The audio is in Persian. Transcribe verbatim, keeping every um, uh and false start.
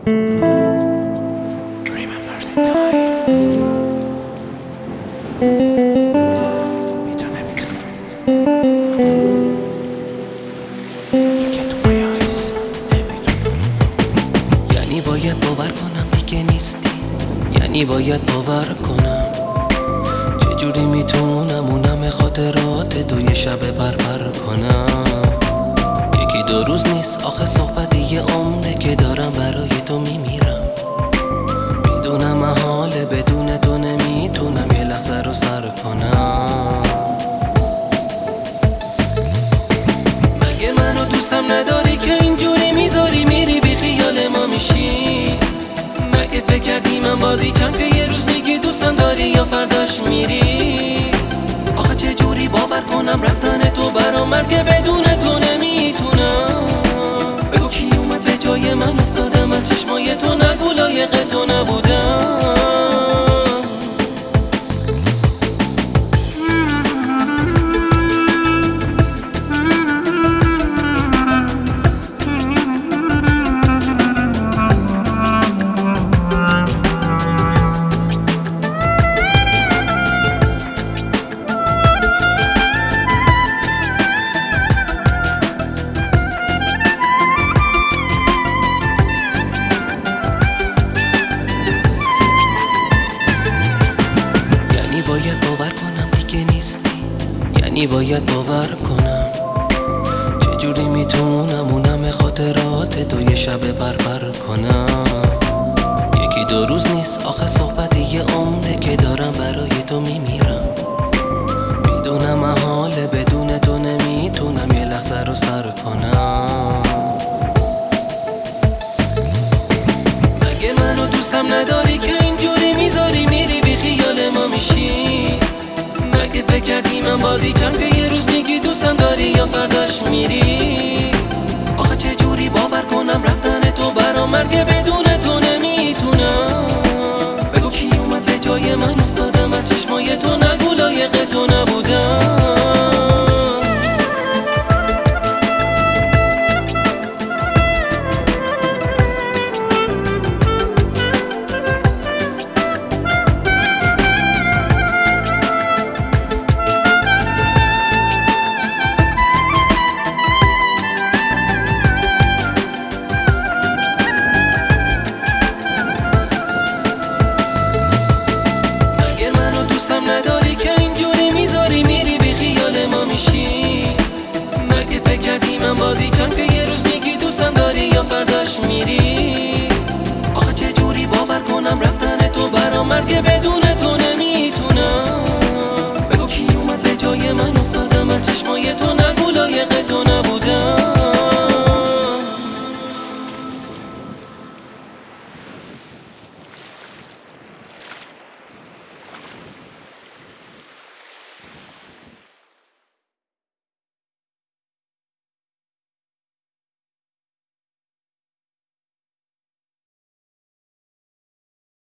یعنی باید باور کنم دیگه نیستی، یعنی باید باور کنم چجوری میتونم اونم خاطرات دو یه شب بربر کنم. یکی دو روز نیست آخه صحبت یه عمره که دارم برای تو میمیرم. میدونم محاله بدون تو نمیتونم یه لحظه رو سر کنم. مگه منو دوستم نداری که اینجوری میذاری میری بی خیال ما میشی؟ مگه فکر کردی من بازیچم که یه روز میگی دوستم داری یا فرداش میری؟ آخه چه جوری باور کنم رفتن تو برام مرگه بدون تو نمیتونم. بگو کی اومد به جای من افتادم از چشمای تو، نگو لایق تو نبودم. باید باور کنم دیگه نیستی، یعنی باید باور کنم چجوری میتونم اونم خاطرات تو یه شب بربر کنم. یکی دو روز نیست آخه صحبت یه عمره که دارم برای تو میمیرم. میدونم محاله بدون تو نمیتونم یه لحظه رو سر کنم. مگه منو دوستم نداری که اینجوری میذاری میری بی خیال ما میشی؟ مگه فکر کردی من بازیچم که یه روز میگی دوستم داری یا فرداش میری؟ آخه چه جوری باور کنم رفتن تو برام مرگه بدون تو نمیتونم. بگو کی اومد به جای من افتادم از چشمای تو،